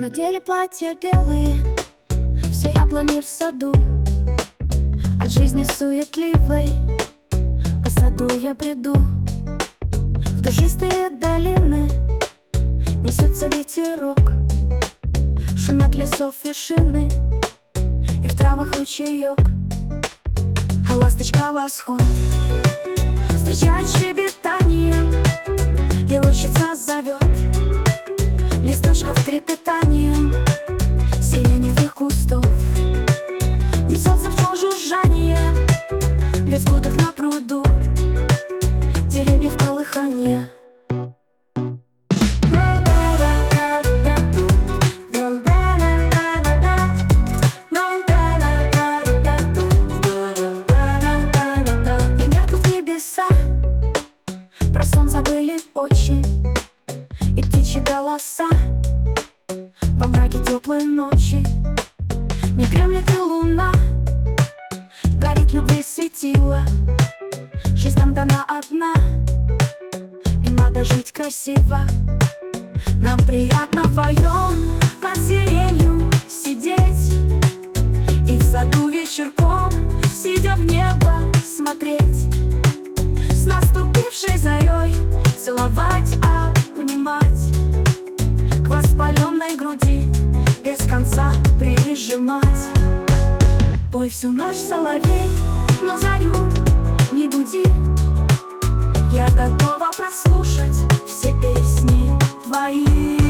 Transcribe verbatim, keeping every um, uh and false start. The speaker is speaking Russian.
Надели платья белые, все яблони в саду. От жизни суетливой по саду я бреду. В душистые долины несется ветерок, шумят лесов вершины, и в травах ручеек. А ласточка восход встречает щебетанием, и лучица зовет листочков трепетанием сиреневых кустов. Несется в тон жужжание, без будок на пруду, деревьев колыханье. И меркнут небеса, про сон забыли очи и птичьи голоса. Во мраке теплой ночи не дремлет и луна, горит любви светила. Жизнь нам дана одна, и надо жить красиво. Нам приятно вдвоем под сиренью сидеть и в саду вечерком, сидя в небо, смотреть. С наступившей зарей целовать, обнимать, к воспаленной груди без конца прижимать. Пой всю ночь, соловей, но зарю не буди. Я готова прослушать все песни твои.